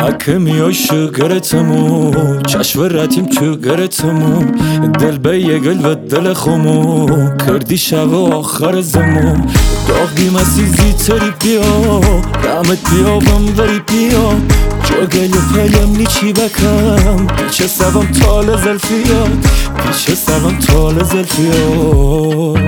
حکمی شگرتمو چشم رتیم چگرتمو دل به یه گل و دل خمو کردی شب آخر زمو داغ بیمسیزی تری بیا رحمت بیا بمبری بیا جا گل پلیم نیچی بکم پیچه سبم تال زلفیات پیچه سبم تال زلفیات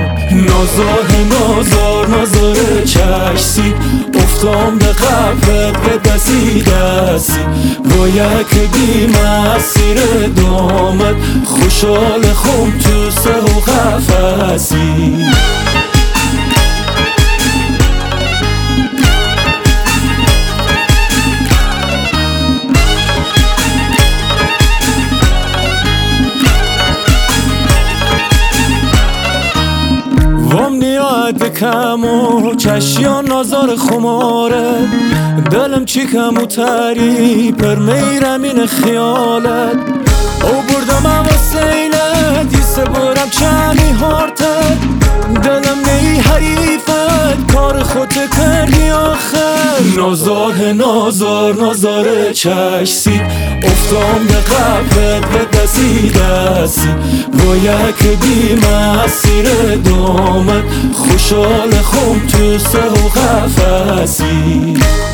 نازاره چشسی افتام به قبلت به دستی با یک بی مسیر دامت خوشحال خم تو سه و قفصی وام نیاد کم و چشیان نازار خماره دلم چی کم و تری پر میرم این خیالت او بردم واسینت دیسه برم چمی هارتت دلم نی حریفت کار خودت کردی آخر نازار چشسی افتام به قبلت به دستی با یک بی مسیر دامت خوشحال خم تو سه و قفصی